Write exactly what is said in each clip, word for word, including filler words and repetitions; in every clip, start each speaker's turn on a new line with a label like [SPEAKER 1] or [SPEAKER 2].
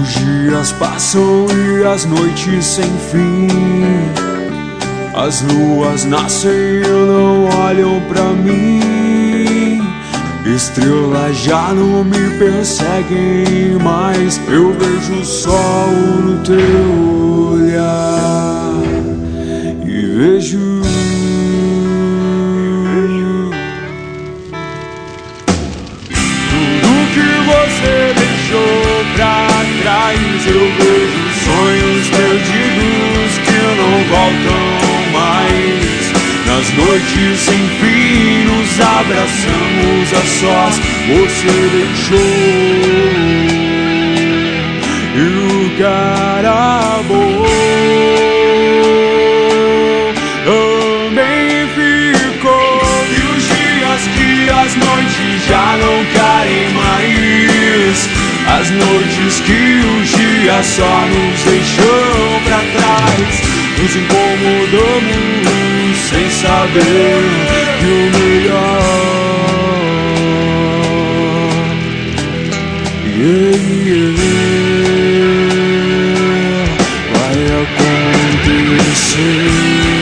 [SPEAKER 1] Os dias passam e as noites sem fim. As luas nascem e não olham pra mim. Estrelas já não me perseguem mais. Eu vejo o sol no teu olhar e vejo eu vejo sonhos perdidos que não voltam mais. Nas noites sem fim nos abraçamos a sós. Você deixou e o cara bom também ficou. E os dias que as noites já não querem mais. As noites que os dias só nos deixam pra trás. Nos incomodamos sem saber que o melhor yeah, yeah, vai acontecer.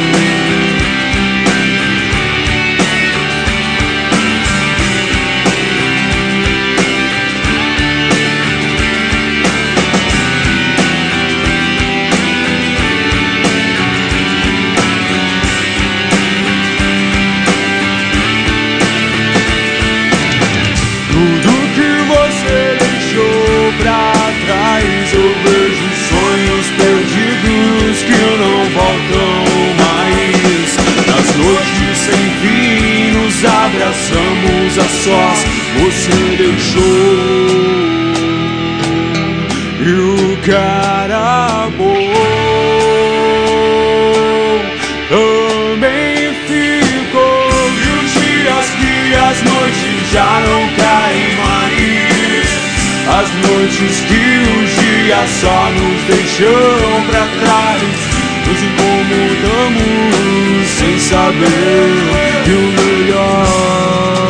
[SPEAKER 1] Eu vejo sonhos perdidos que não voltam mais. Nas noites sem fim nos abraçamos a sós. Você deixou e o cara bom também ficou. E os dias que as noites já não caem mais. As noites que os dias só nos deixam pra trás. Nos incomodamos sem saber que o melhor